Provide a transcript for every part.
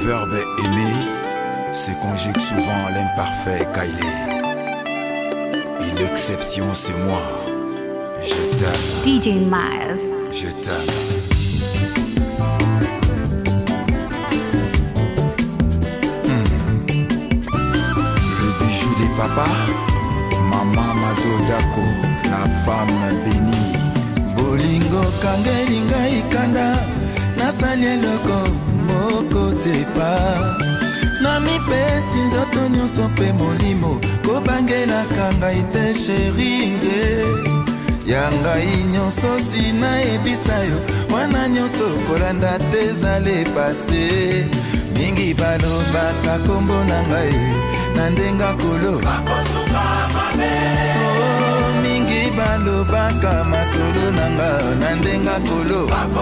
verbe aimer se conjugue souvent à l'imparfait Kailé. Et l'exception c'est moi. Je t'aime. DJ Miles. Je t'aime. Le bijou des papas, Maman Madodako, la femme bénie. Bolingo kangelinga ikanda, nasali eloko moko te pa. Na mipesi nzoto nyonso mpe molimo, kobangelaka ngai te sheringe. Ya ngai nyonso sina ebisa yo, mwana nyonso kolanda te zale pase. Mingi balobaka kombo na ngai, na ndenga kolo mingi balobaka masolo na nga, na ndenga kolo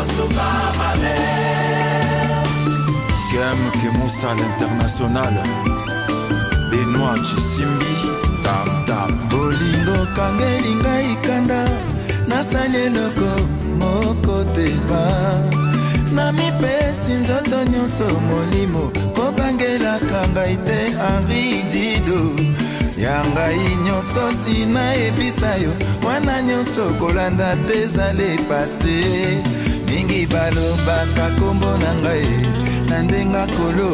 Kem Kemosa l'international, Benoît Chisimbi, Tam Tam. Bolingo kangelinga ikanda, nasali eloko moko te pa. Na mipesi nzoto nyonso molimo, kobangelaka ngai te Henri Dido. Ya ngai nyonso sina ebisa yo, mwana nyonso kolanda te zale pase. Mingi balobaka kombo na ngai, na ndenga kolo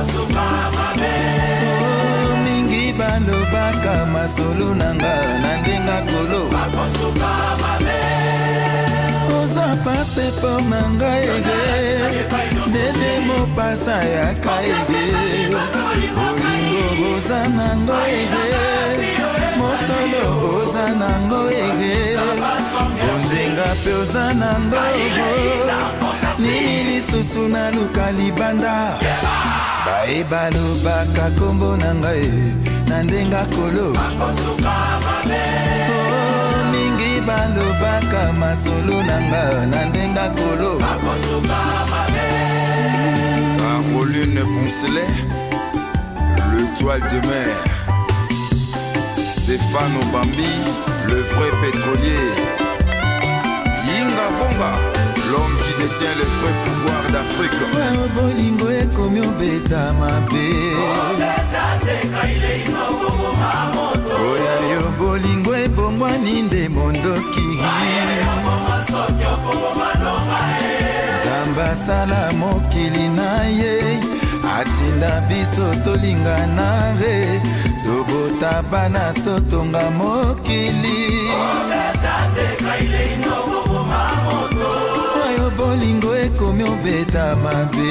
mingi balobaka masolo na nga, na ndenga kolo oza pase por na ngai ege, dede mopasa ya kaege. Olingo oza nango ege, mosolo oza nango ege, onzenga pe oza nango ege. Nini lisusu na luka libanda, bae balobaka kombo na ngai, na ndenga kolo mingi balobaka masolo na nga, na ndenga kolo. Caroline Poncelet, l'étoile de mer. Stéphane Obambi, le vrai pétrolier. Yinga Bonga, l'homme qui détient le vrai pouvoir d'Afrique. Bolingo ekomi obeta mabe, oya yo bolingo ebongwani nde mondoki. Nzambe asala mokili na ye, atinda biso tolingana re, tobota bana totonga mokili. Oyo bolingo ekomi obeta mabe,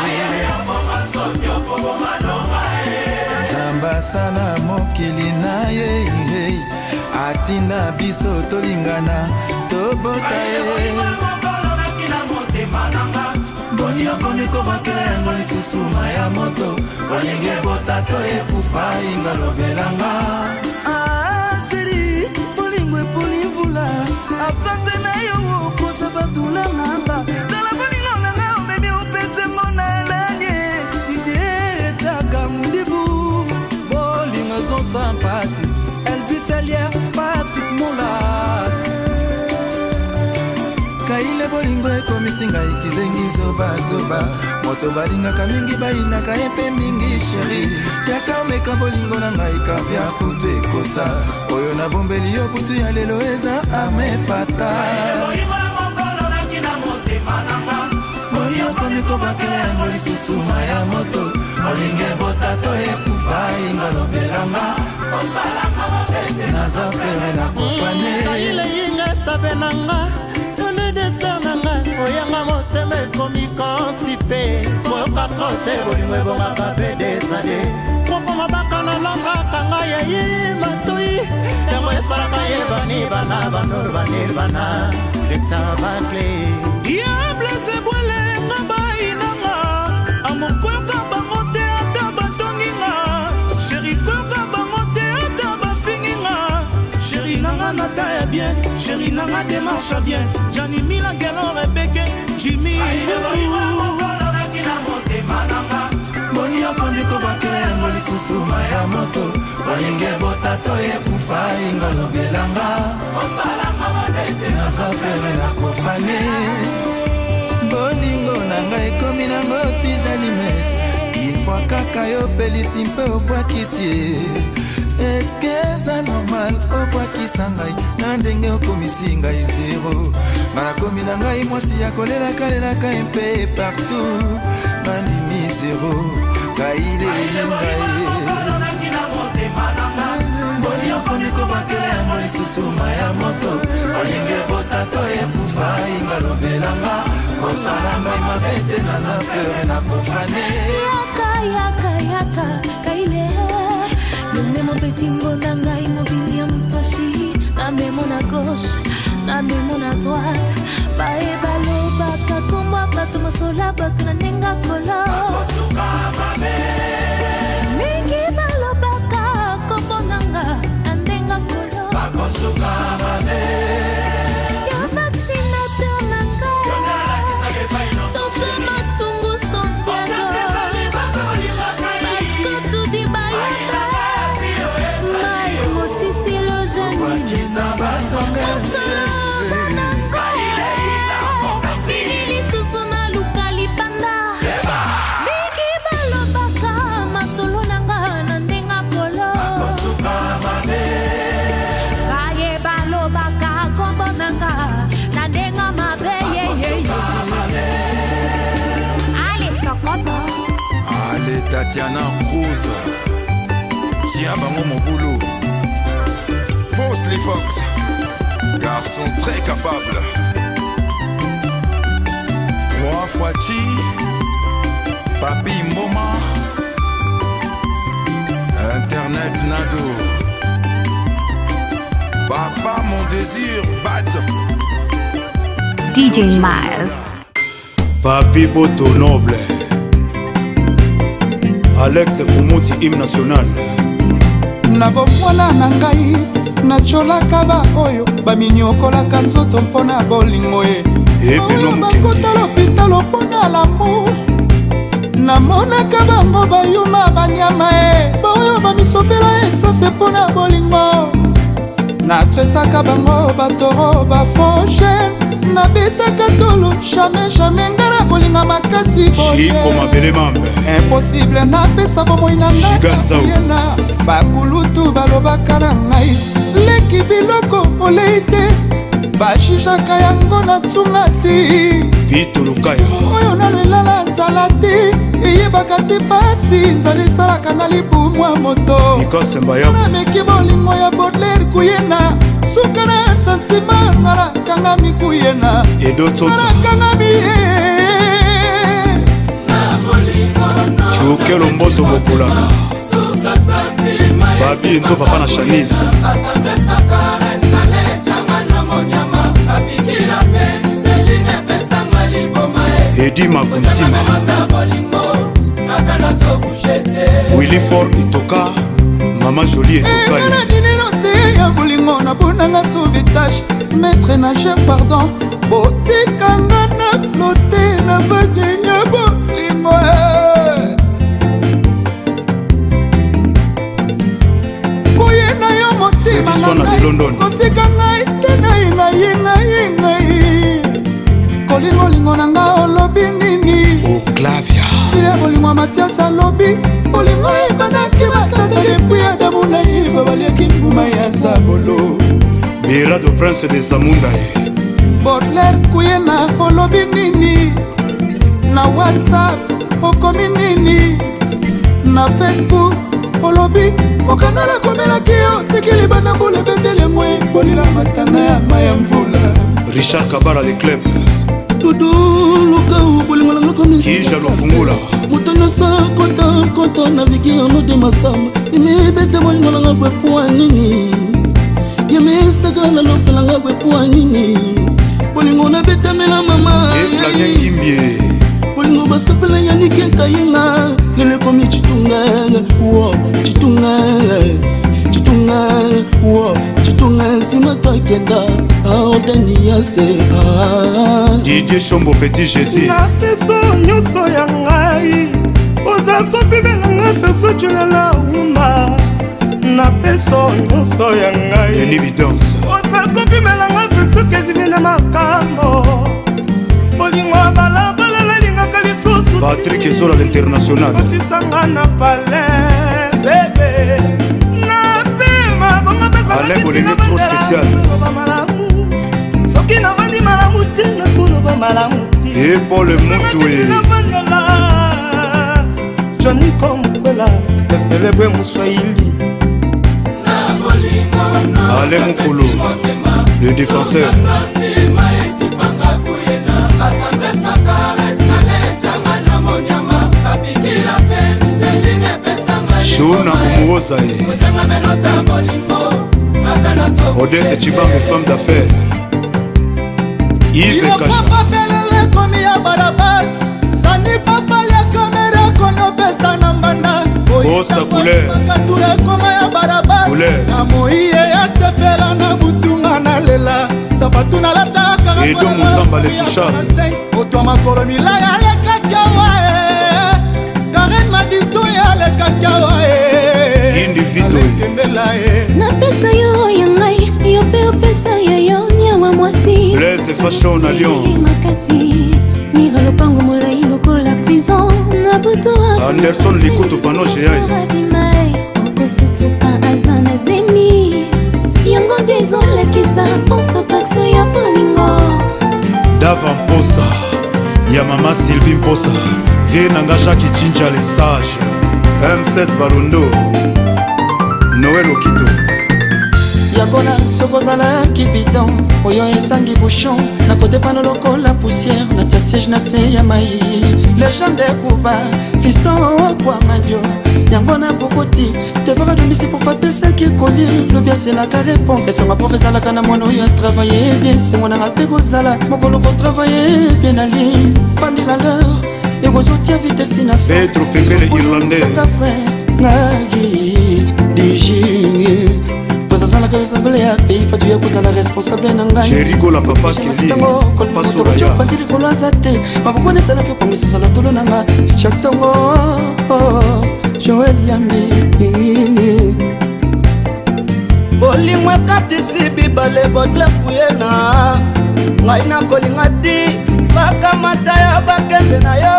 Nzambe asala mokili na ye, atinda biso tolingana tobota ye. Boni okoni kobakela yango lisusu maya moto, olinge bota to ekufa inga lobelanga. Chéri, bolingo eponi mvula, absente na yo okosa badula nanga. Tala bolingo nanga omemi opese mona elanie, ide etaka mundibu. Bolingo son sans pasi, Elvis Elia, Patrick Moulas. Kaile bolingo ekomisi ngai kizengi zoba zoba, moto balingaka mingi bayinaka epe mingi sheri. Yaka omeka bolingo na ngai kavya kutu ekosa, oyo na bombeli yo butu ya lelo eza amefata. Boni okomi kobakela yango lisusu maya moto, olinge bota to ekufa inga lobelanga. Naza fere na kofane Kaile yinga tabe nanga, oyanga motema ekomi constipe, koyoka trote bolingo ebongaka mpe desade. Kokoma bakana langaka ngai yeyi matoi, yango esalaka yebani bana banurbanirvana lesabakle. Diable sebwele nga bayinanga, amokoyoka bango te ata batonginga, sheri koyoka bango te ata bafinginga. Sheri nanga nata ya bien, sheri nanga demarche bien, Jani Mila Gelo Rebeke, Jimmy Boni okomi kobakela yango lisusu maya moto, olinge bota to ekufa inga lobelanga. Naza fere na kofane, bolingo na ngai ekomi nango tijalimet. kaka yo pelisi mpe obwakisi eske eza normal obwakisa ngai na ndenge okomisi ngai zero nga nakomi na ngai mwasi ya kolelaka mpe partout nandimi zero kaileli ngai boni okomi kobakele yango lisusu maya moto olinge botato ekufa inga lobelanga kosala ngai mabete naza fleur na kofane yaka kaile yone mobeti mbona ngai mobini ya mutoshi na memo na gauche na memo na droite bae balobaka komwa bato masola bato na nenga kolo mingi balobaka kombonanga na nenga kolo ya vaccinateur na ngai toto matungu Santiago parce que tout dit bayeba mai mosisi lo jeune Tatiana Cruz, tiens bango mon boulot. Fausse les Fox, garçon très capable. 3 fois Chi, Papi Moma, Internet Nado. Papa mon désir bat. DJ Miles. Papi Boto Noble. Alex Fumoti hymne national. Na bomwana na ngai nacholaka ba oyo baminyokolaka nzoto mpona bolingo ye oyo bakota lopitalo mpona lamour namonaka bango bayuma banyama ye baoyo bamisopela esase mpona bolingo natretaka bango batoro bafonchen nabetaka tolo jamais nga na kolinga makasi boye impossible napesa bomoi na ngayena bakulutu balobaka na ngai leki biloko olei te bashishaka yango na tsunga te oyo nano elala nzala te eyebaka te pasi nzala esalaka na libumwa moto na meki bolingo ya Baudelaire kuyena suka na santima ngala kangami kuyena ngala kangami chukelo mboto bokolaka babi enzo papa na Shanice Edi Makuntima Willy Ford itoka Mama Jolie etoka ya bolingo na bonanga sauvetage maître nageur pardon botikanga na flotte na vague ya bolingo koyena yo motima na ngai kotikanga ete na yengayengayengai kolingolingo na nga olobi nini Oclavia sile bolingo Mathias alobi bolingo ebandaki batata depuis Adamu na Eva baliaki mbuma ya sabolo Bera do Prince de Zamunda Baudelaire kuyena olobi nini na WhatsApp okomi nini na Facebook olobi okandala komelaki yo sekili bana mbula ebetele mwe bolila matanga ya maya mvula Richard Kabara le club Dudu luka ubolingo langa komisi Kija lofungula Mutono sa kota na viki ono de masamba Ime bete bolingo langa bwepuwa nini Yeme sakala na lofe langa bwepuwa nini Bolingo na bete mela mama Eflavien Kimbie Bolingo basopela yanike kayenga Lele komi chitunga Uo chitunga Chitunga Uo chitunga Sima kakenda Aodeni yase Didier Chombo Petit Jésus Na peso nyoso ya ngai Oza kopimela nga peso chulala uma Na peso nyoso ya ngai Eli Bidance Oza kopimela nga peso kezimina makambo Bolingo balabala linga kalisusu Patrick Ezola l'international otisanga na pale bébé na pema bonga pesa Alain Bolenge trop spécial soki na vandi malamu te na koloba malamu te et Paul Moutoué Johnny Komkwela le célèbre Moussaïli Alain Moukolo le défenseur Shona Oumouozaï Odette Chibambe, femme d'affaires Yves Kacha Costa couleur Edo Mouzamba le touchable Individu napesa yo ya ngai yo mpe opesa ya yo nyawa mwasi Blaise Fashion na Lyon makasi mira lopango molai lokola prison na buto Anderson Likutu Pano Géai okosutuka aza na zemi yango dezolakisa force d'action ya bolingo Dava Mposa ya mama Sylvie Mposa vie nanga Jacques Chinja le sage M16 Barundo Noël Okito Yakola sokozala kibidon oyo esangi bouchon na kote pano lokola poussière na tia siège na se ya mai légende Kuba fiston kwa madio yango na bokoti devra de misi pour faire baisser qui coller le bien c'est la réponse et c'est ma professeur la kana mono yo travailler bien c'est mon appel kozala mokolo ko travailler bien ali pandi la leur et vous autres vite destination Pedro Pembele irlandais nagi digi Kozazala ka assemblée ya pays fatu ya kozala responsable na ngai Jericho la papa Kelly paso ya patiri koloza te mabukone sala ke pomisa sala tolo nanga chaque tongo Joël Yambi bolimwe kati si bibale botle kuyena ngai na kolinga ti bakamata ya bakende na yo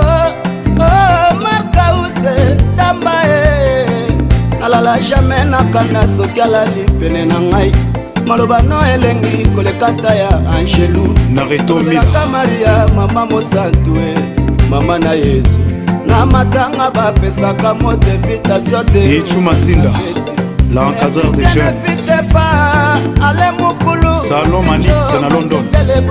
makause tamba nalala jamais nakanda soki alali pene na ngai maloba no elengi kolekata ya Angelou Nareto Mila Maria mama Mosantue mama na Yesu na matanga bapesaka mote invitation te Ichuma Sinda l'encadreur des jeunes Ale Mukulu Salon Manix na London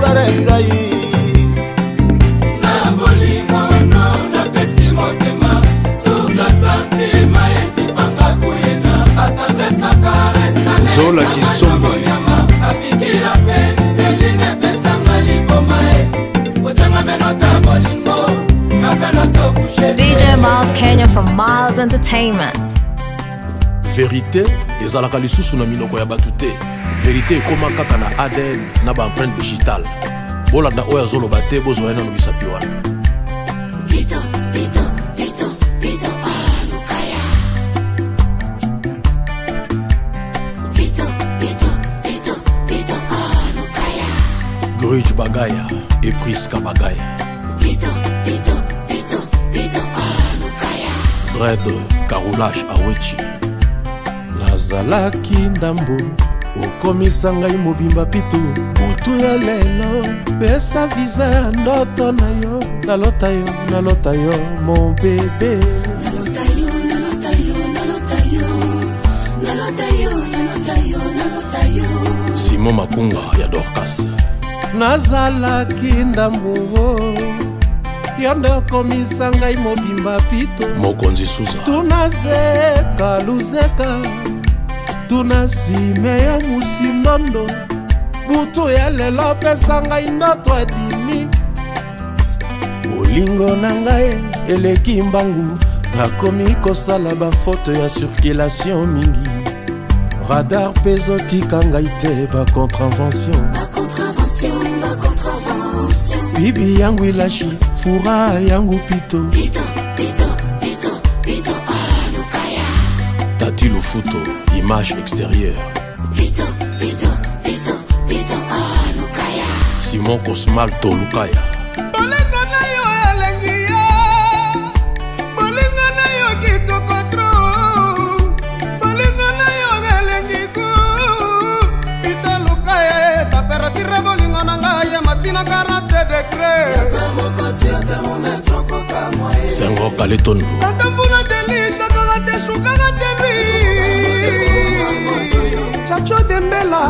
Zola Kisombe DJ Miles Kenya from Miles Entertainment. Vérité ezalaka lisusu na minoko ya batu te. Vérité ekoma kaka na ADN na ba empreinte digitale. Bolanda oyo azoloba te bozwa na misapi wana. Gruj Bagaya et Priska Bagaya. Dread Carolage Awechi. Nazalaki ndambo okomisa ngai mobimba pitu butu ya lelo pesa visa ya ndoto na yo nalota yo mon bébé Simon Makunga ya Dorcas. nazalaki ndambo yo nde okomisa ngai mobimba pito Mokonzi Suza. tunazeka luzeka tunasime ya musindondo butu ya lelo pesa ngai ndoto edimi bolingo na ngai eleki mbangu nakomi kosala bafoto ya circulation mingi radar pezotika ngai te bacontrevention bibi yangu ilashi fura yangu pito Tati Lufuto, image extérieure. Simon Cosmal Tolukaya. bolengo na yo elengi ye Sengo Kaletondo Katambula deli, chakara te, chukara te lui Chacho Dembela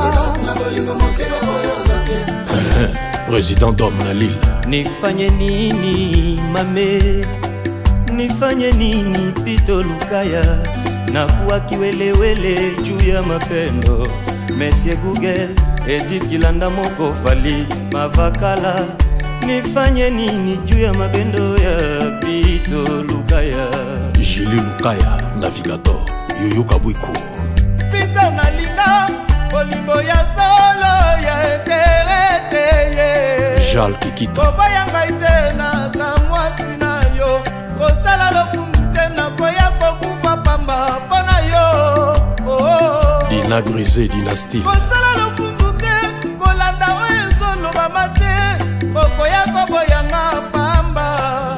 Président d'homme na Lille. Nifanye nini mame, nifanye nini Pito Lukaya, na kuwa kiwelewele juu ya mapendo. Monsieur Google, Edith Kilanda Moko Fali Mavakala, nifanye nini juu ya mapendo ya Pito Lukaya. Julie Lukaya, navigateur, Yoyo Kabwiko. Pito Nalinga, Olimbo ya solo ya eterete ye Jal Kikita Koba yanga ite na zamwasi na yo Kosala lofunte na koya kokufa pamba pona yo Dina Grisé, Dynastie Kosala lofunte kolanda oezo loba mate Kokoya kobo yanga pamba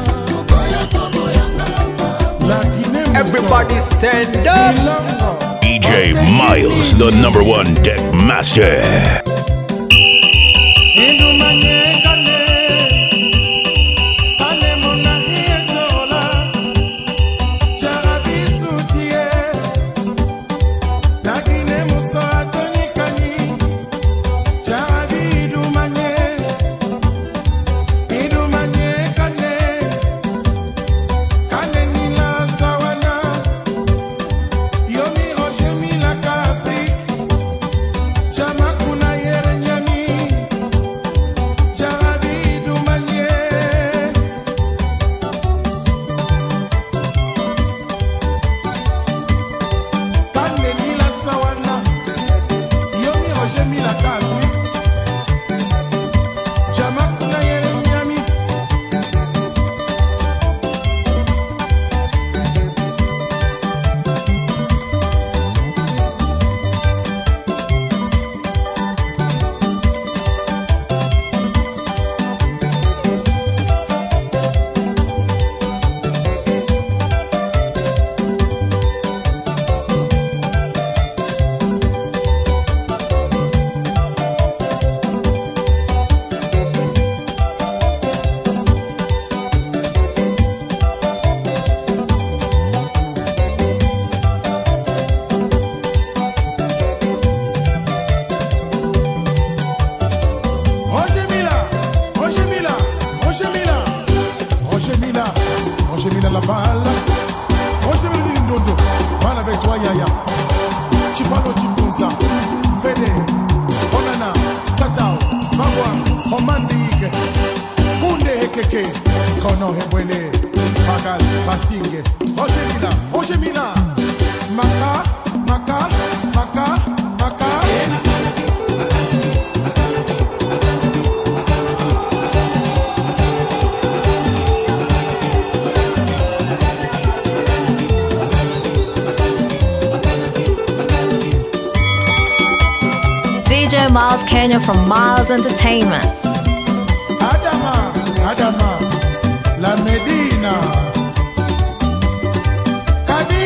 Everybody stand up. DJ Miles, the #1 deck master. DJ Miles Kenya from Miles Entertainment. Adama, La Medina, Kadi.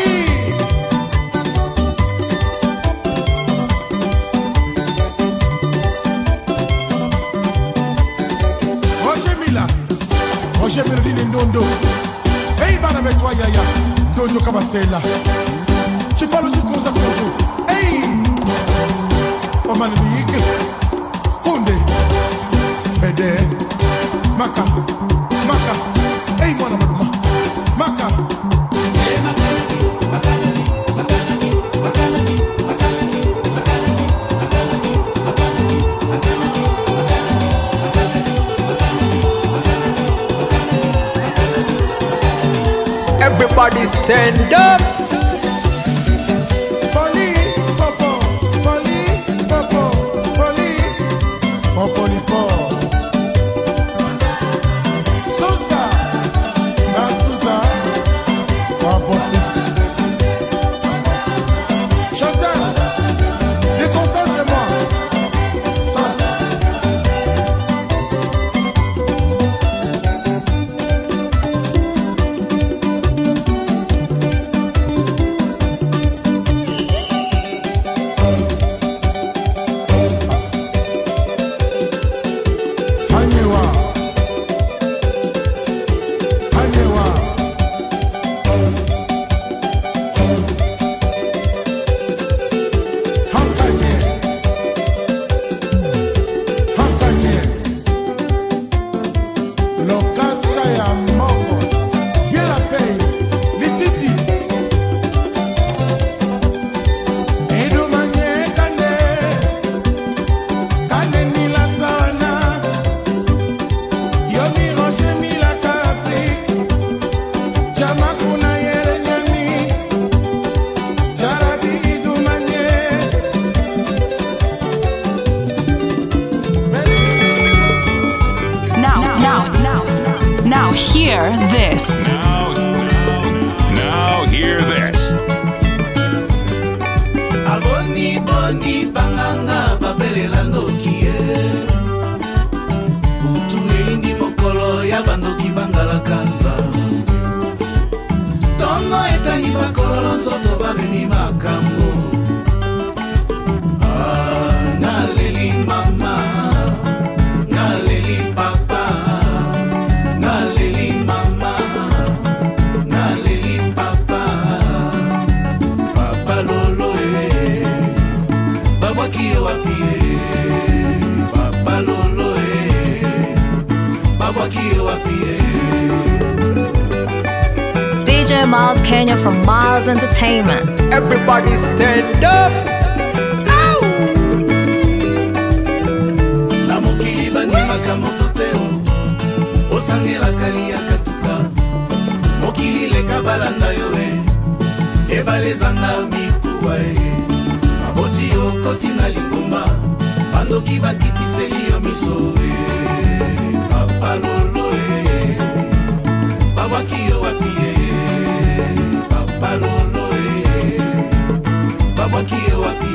Roger Mirdini Ndondo. Hey, bana avec toi, Yaya. Ndondo Kabasela. Tu parles du Konza Konzo. Hey! Oman Big. Konde. Fede. Maka. Hey, mwana mama. Maka. Everybody stand up. bongo etani bakololo nzoto babemi makambo. Ngaleli mama, ngaleli papa, ngaleli mama, ngaleli papa. Papa lolo babwaki yo wapi Papa lolo babwaki yo wapi DJ Miles Kenya from Miles Entertainment. Everybody stand up. Na mokili bandimaka moto te osangela kalia katuka mokili leka balanda yo ebalezanga mikuwa maboti yo koti na lingomba bandoki bakitiseli yo miso Papa lolo babwaki yo wapi Papa lolo babwaki yo wapi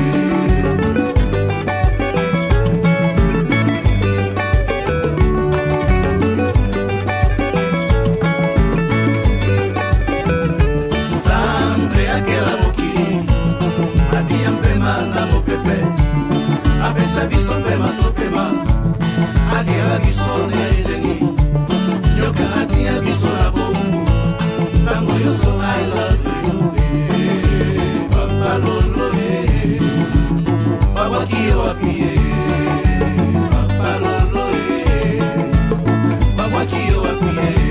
apesa biso pema topema akela biso neleli nyoka atia biso na bongo tango yoso I love you Papa lolo babwaki yo wapi Papa lolo babwaki yo wapi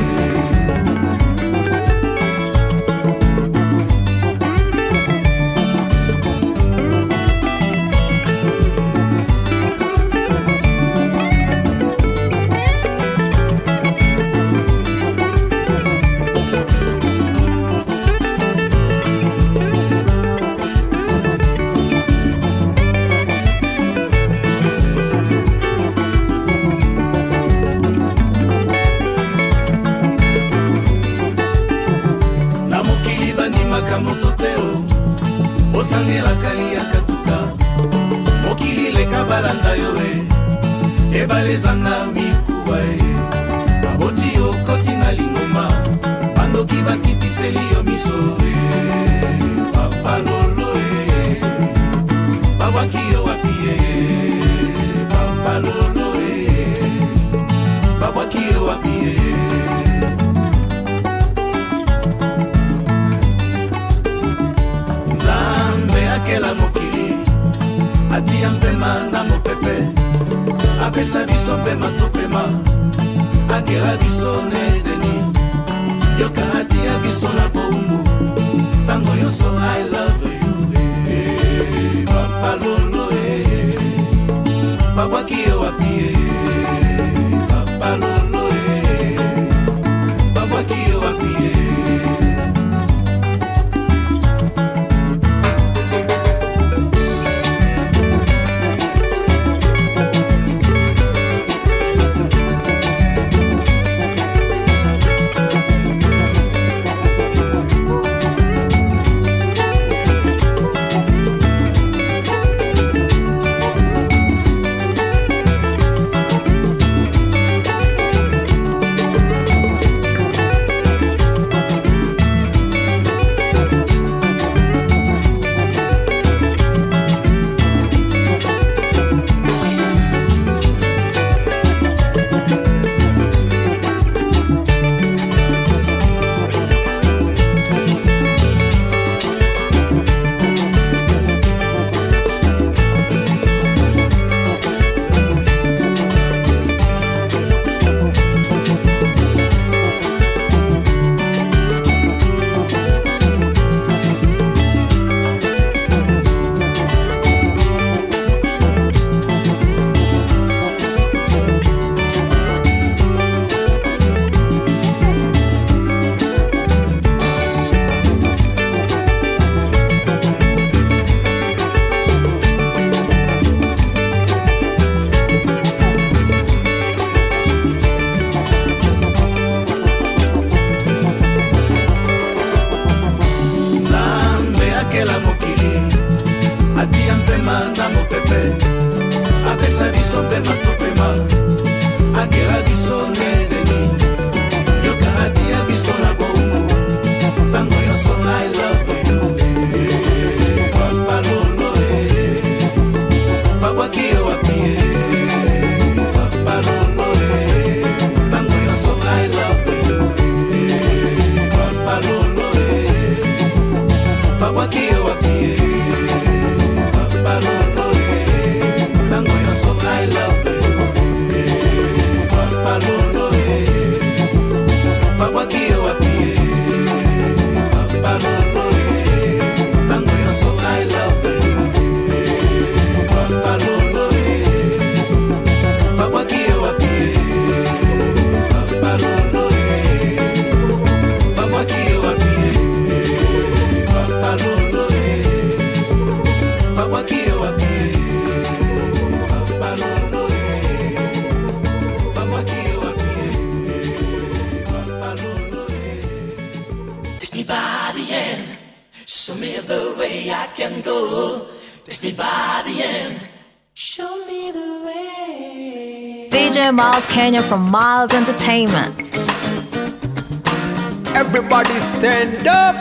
osangela kalia katuka mokili leka balanda yo ebalezanga mikuwa baboti yo koti na lingomba bandoki bakitiseli yo miso Papa lolo babwaki yo wapi Papa lolo babwaki yo wapi akela mokili atia mpema na mopepe apesa biso mpema topema akela biso nedeni yoka atia biso na boumbu tango Take me by the hand, show me the way I can go. Take me by the hand, show me the way. DJ Miles Kenya from Miles Entertainment. Everybody stand up.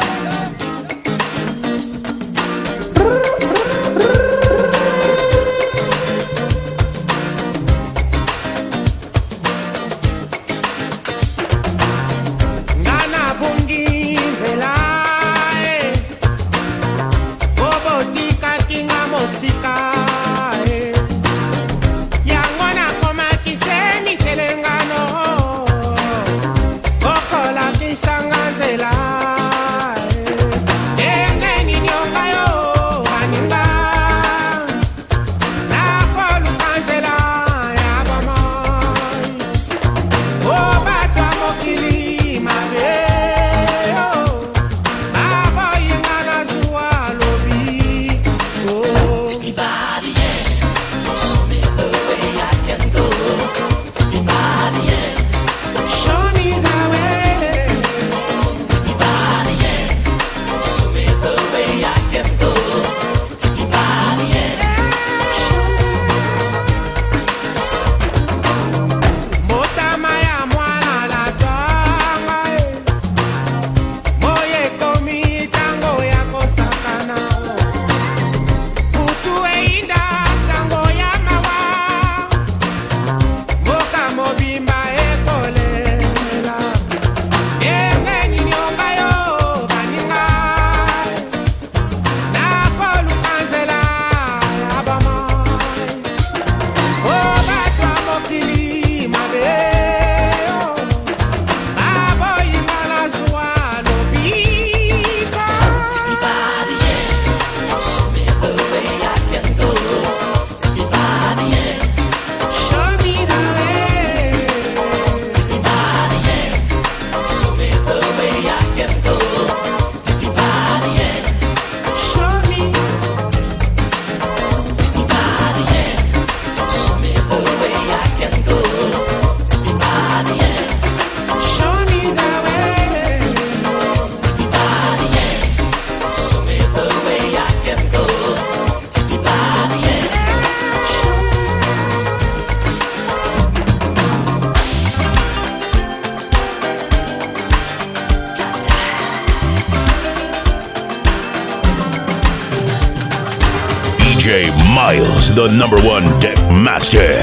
Miles, the #1 deck master.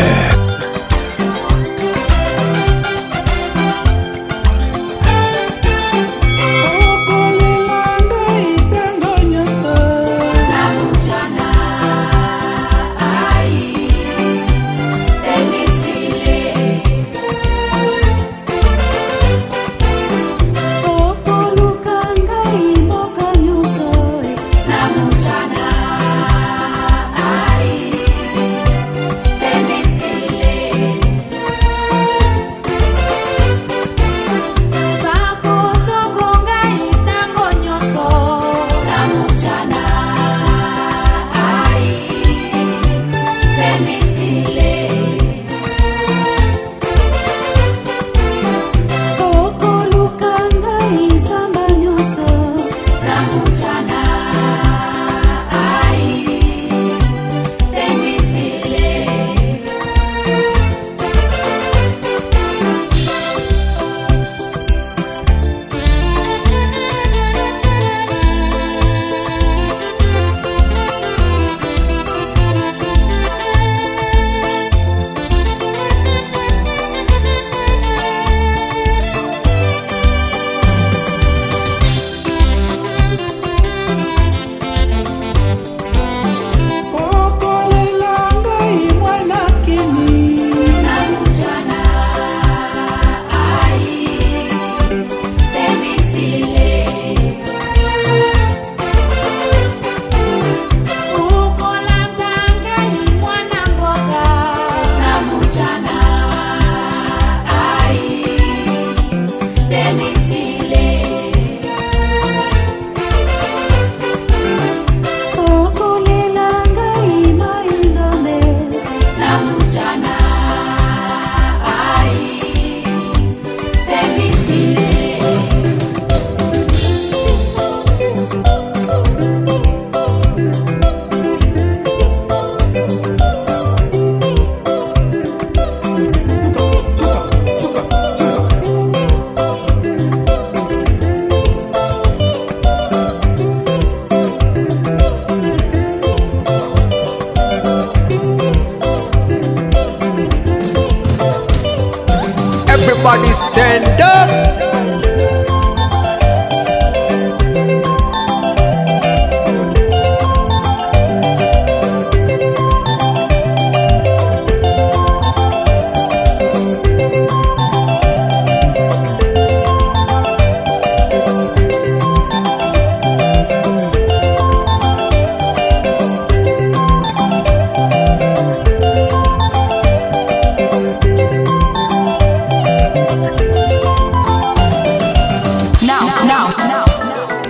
Ai,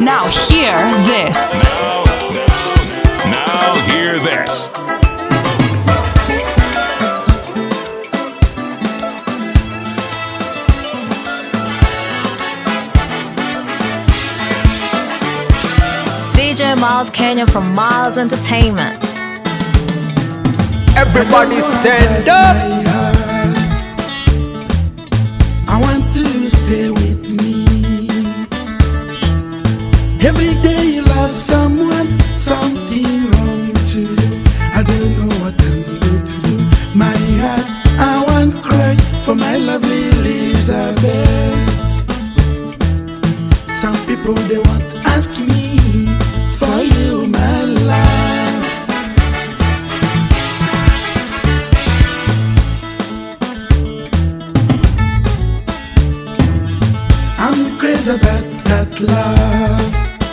Now hear this. Now hear this. DJ Miles Kenya from Miles Entertainment. Everybody stand up. I want to stay with me. Every day you love someone, something wrong to you. I don't know what I'm going to do. My heart, I want to cry for my lovely Elizabeth. Some people they want to ask me for you, my love. I'm crazy about that love.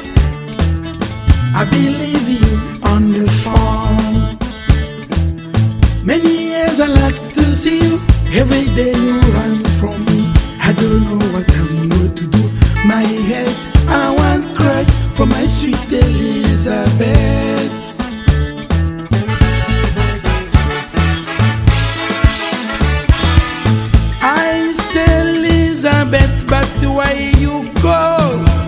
I believe you on the phone. Many years I like to see you. Every day you run from me. I don't know what I'm going to do. My head, I want to cry for my sweet Elizabeth. I say Elizabeth, but why you go?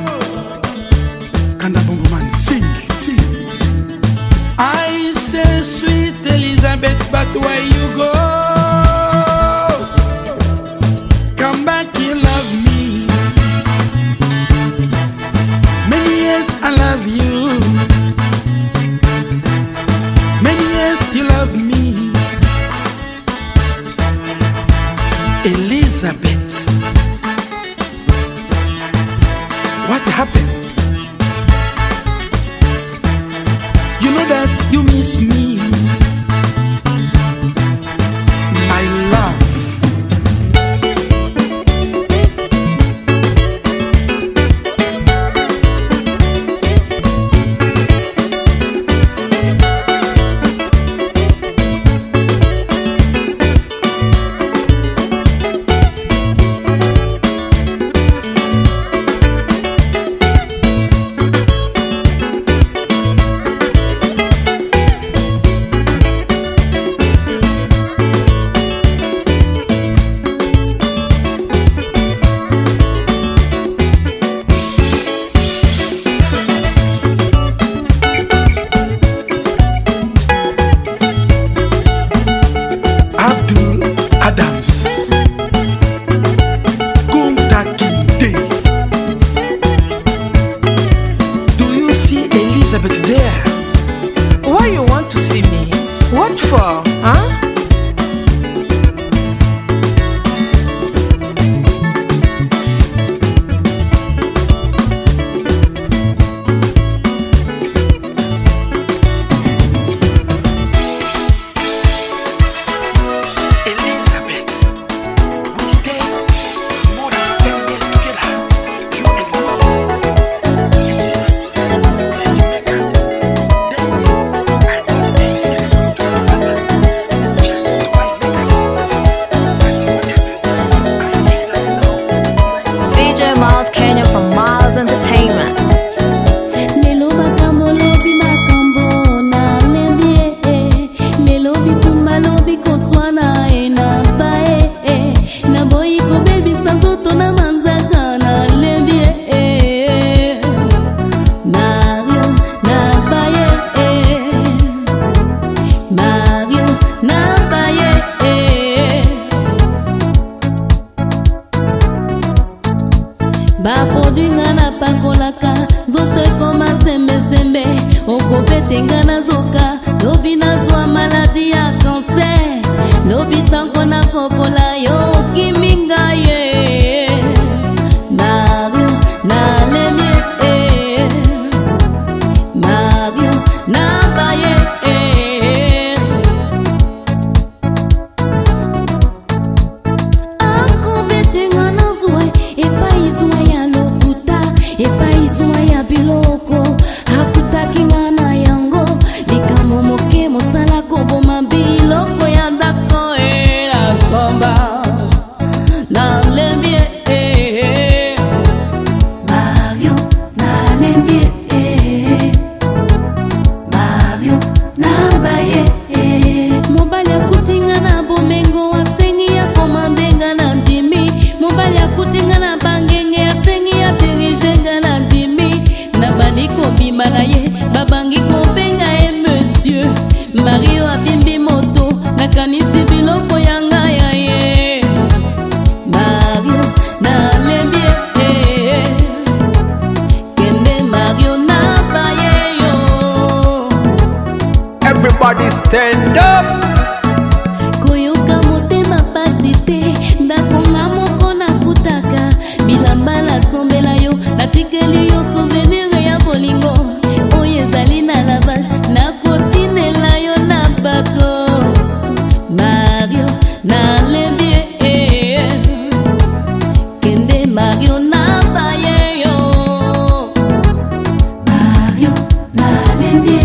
Kanda Bongo Man, sing, sing. I say sweet Elizabeth, but why you go? Come back, you love me. Many years I love you. Many years you love me. Elizabeth, what happened? You know that you miss me, my love. Elizabeth there. Why you want to see me? What for? Huh? Everybody stand up. Koyoka motema pasi te ndakonga moko nafutaka bilamba nasombela yo natikeli yo souvenir ya bolingo oyo ezali na lavage nakotinela yo na bato Mario nalembi kende Mario nabaye yo Mario nalembi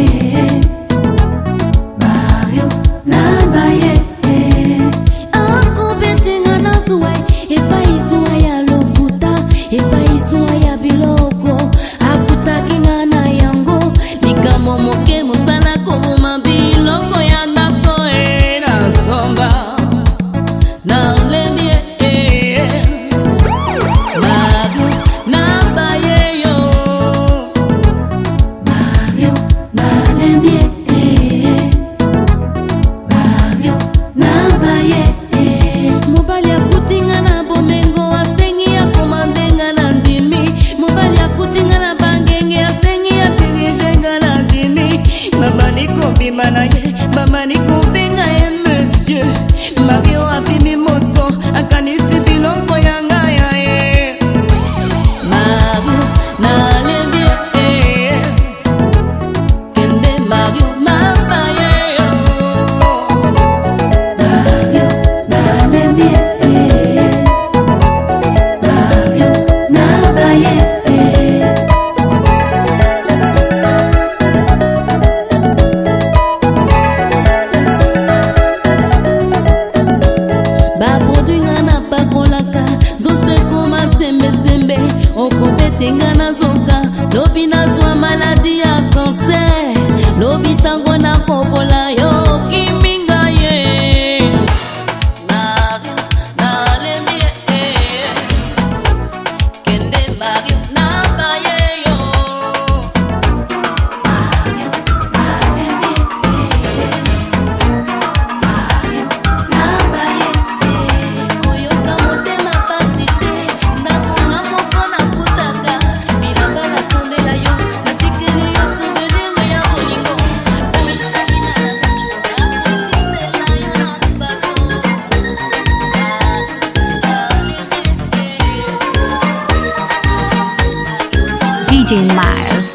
DJ Miles.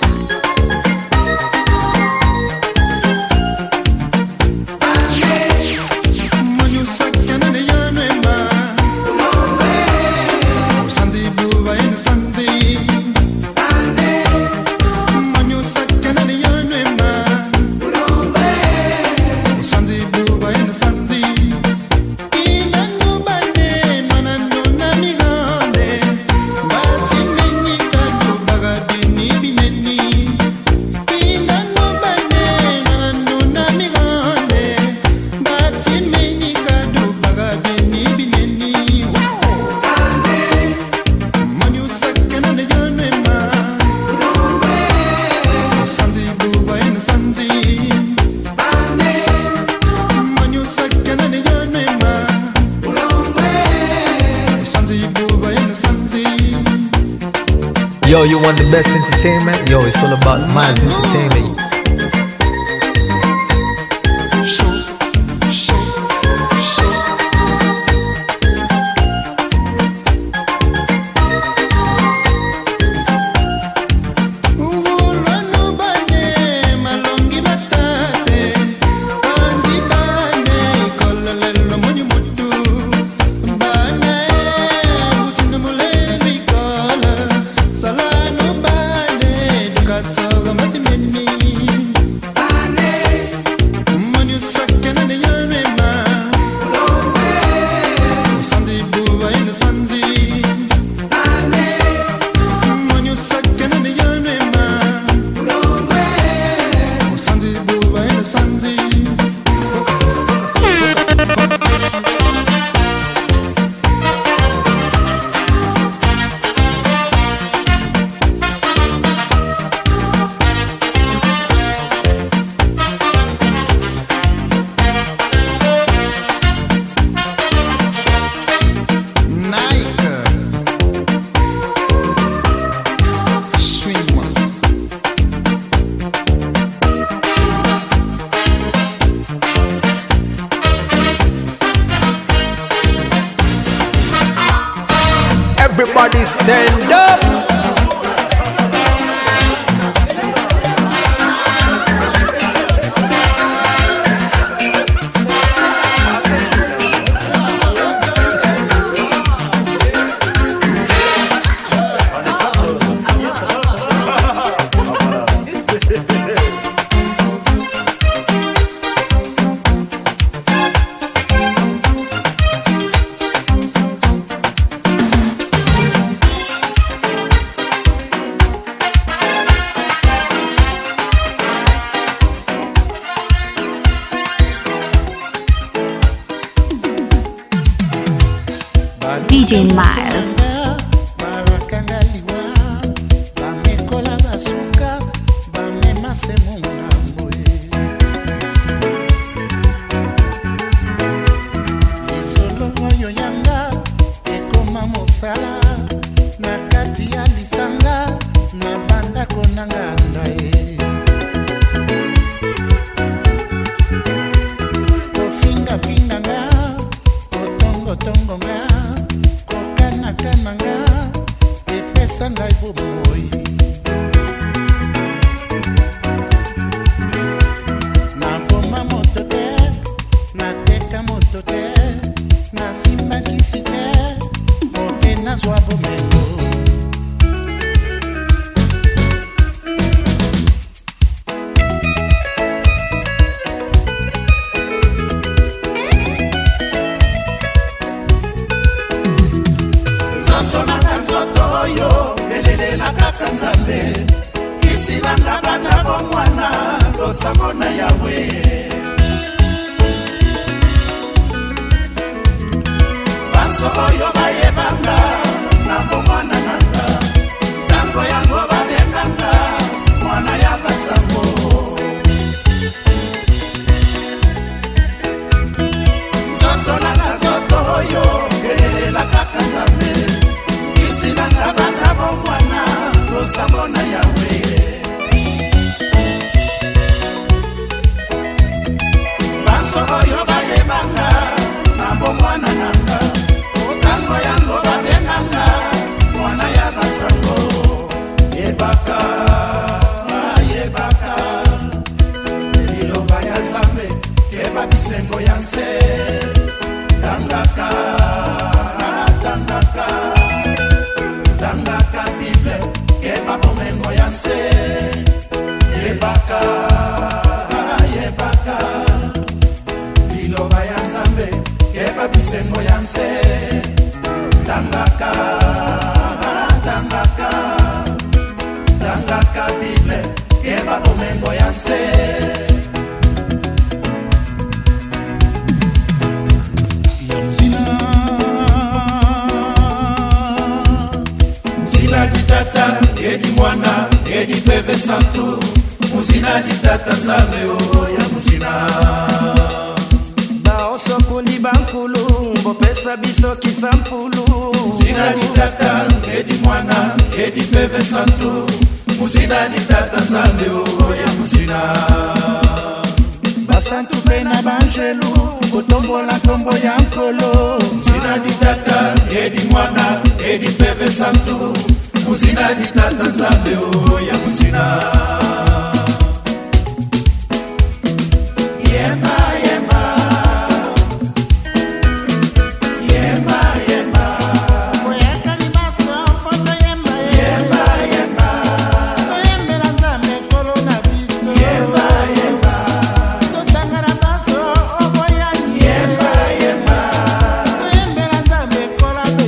Yo, you want the best entertainment? Yo, it's all about Miles Entertainment. Mati meni Stand up. DJ Miles.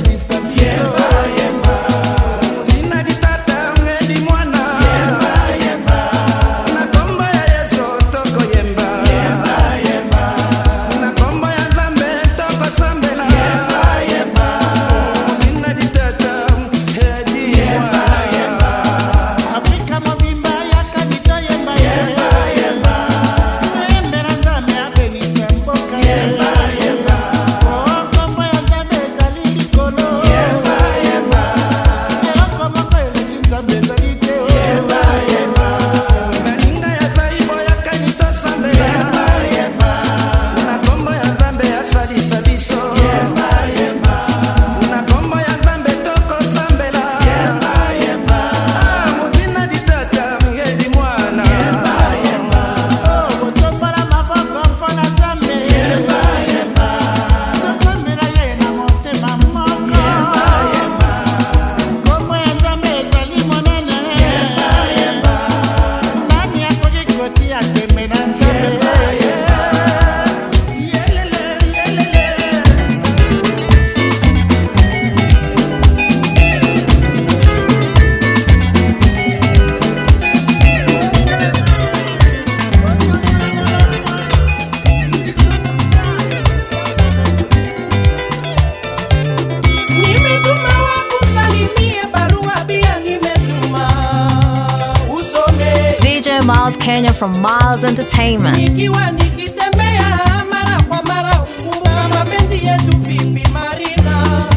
Yemba, DJ Miles Kenya from Miles Entertainment. Nikiwa nikitembea mara kwa mara, kumbuka mapenzi yetu vipi Marina.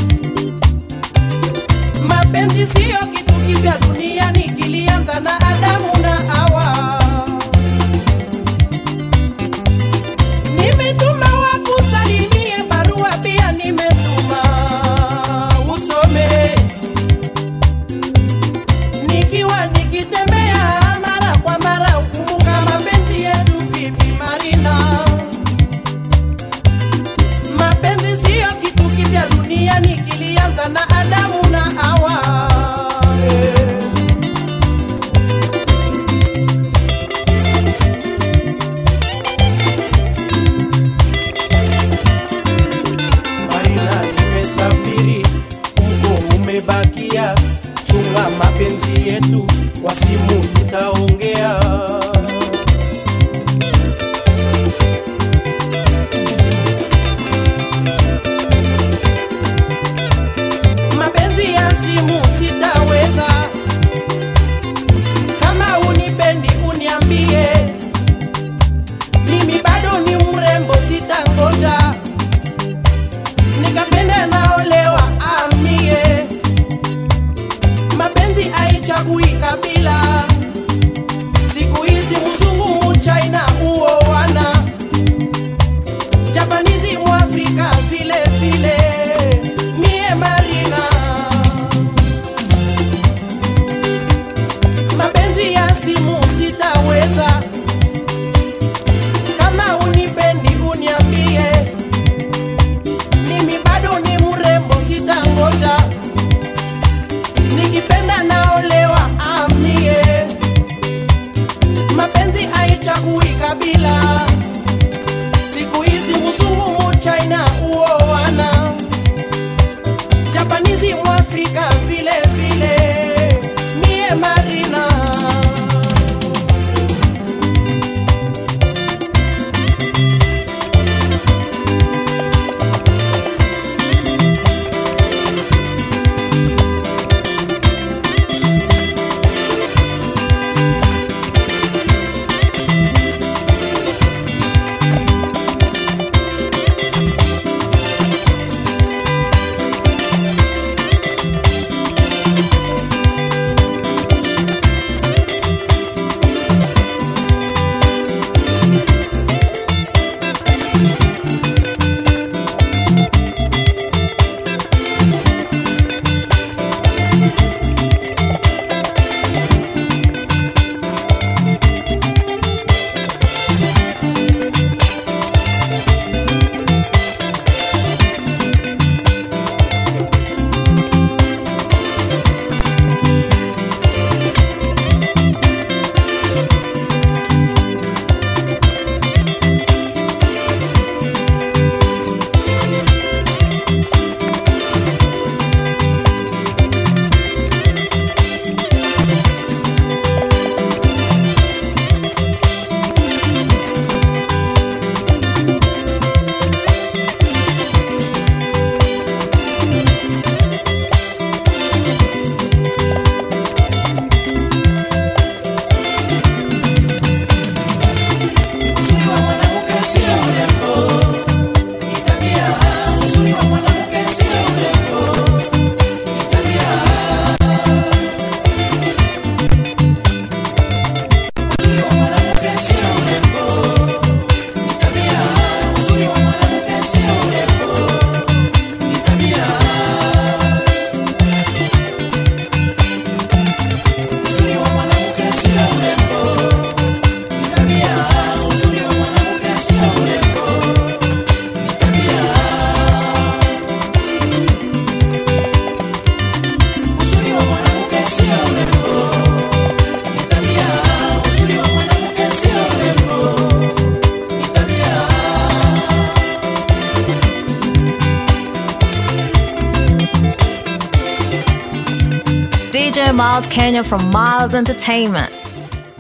Mapenzi sio kitu kipya duniani, kilianza na Adamu na Hawa. Nimetuma wakusalimie, barua pia nimetuma usome. Nikiwa nikitembea mara kwa mara, kumbuka mapenzi yetu vipi Marina. Mapenzi sio kitu kipya duniani, kilianza na Adamu na Hawa. Marina, nimesafiri uko umebakia, chunga mapenzi yetu, kwa simu tutaongea. Mapenzi ya simu sitaweza, kama unipendi uniambie, mimi bado ni mrembo, sitangoja nikapenda naolewa amie. Mapenzi haichagui kabila, siku hizi mzungu mchina uoana, Japanizi Mwafrika vile vile. Mie Marina, mapenzi ya simu sitaweza, kama unipendi uniambie, mimi bado ni mrembo, sitangoja nikipenda naolewa amie. Mapenzi haichagui kabila, siku hizi mzungu mchina uoana, Japanizi Mwafrika vile vile. Mie Marina, DJ Miles Kenya from Miles Entertainment.